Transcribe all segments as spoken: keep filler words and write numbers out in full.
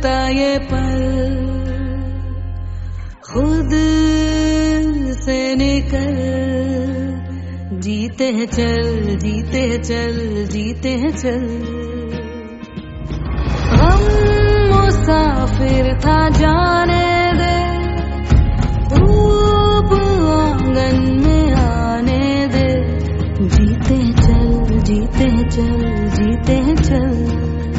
ठहरता ये पल, खुद से निकल, जीते हैं चल, जीते हैं चल, जीते हैं चल। हम मुसाफिर था जाने दे, धूप आंगन में आने दे, जीते हैं चल, जीते हैं चल, जीते हैं चल।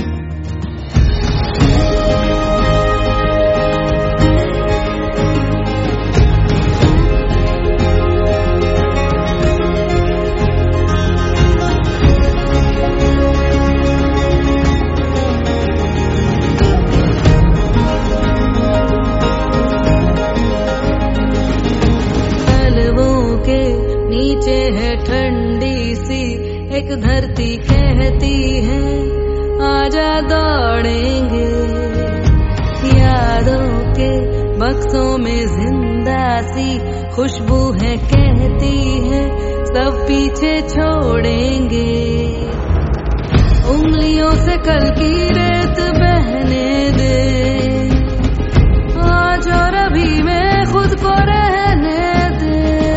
नीचे है ठंडी सी एक धरती, कहती है आजा दौड़ेंगे। यादों के बक्सों में जिंदा सी खुशबू है, कहती है सब पीछे छोड़ेंगे। उंगलियों से कल की रेत बहने दे, आज और अभी में खुद को रहने दे।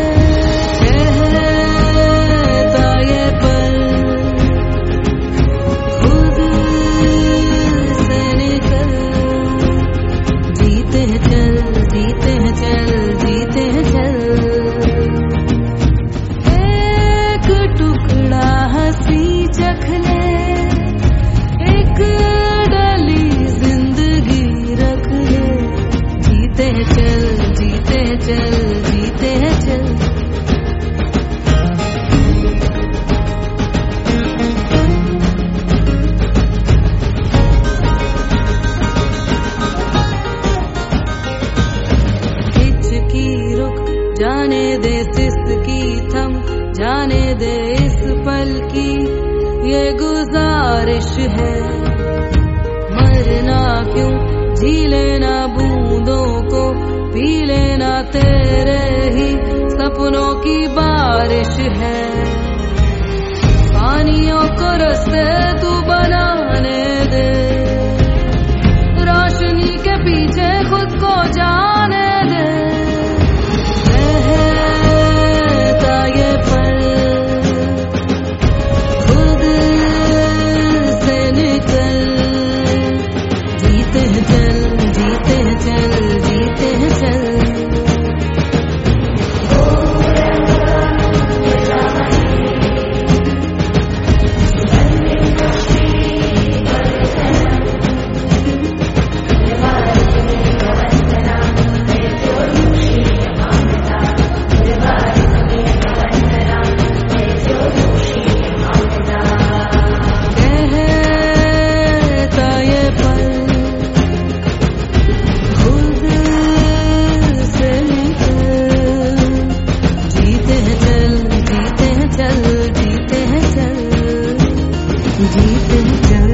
जाने दे सिसकी थम, जाने दे इस पल की ये गुजारिश है। मरना क्यों, जी लेना बूंदों को, पी लेना तेरे ही सपनों की बारिश है। पानियों को रास्ते तू बनाने दे, रोशनी के पीछे खुद को जाने दे। जीते हैं चल,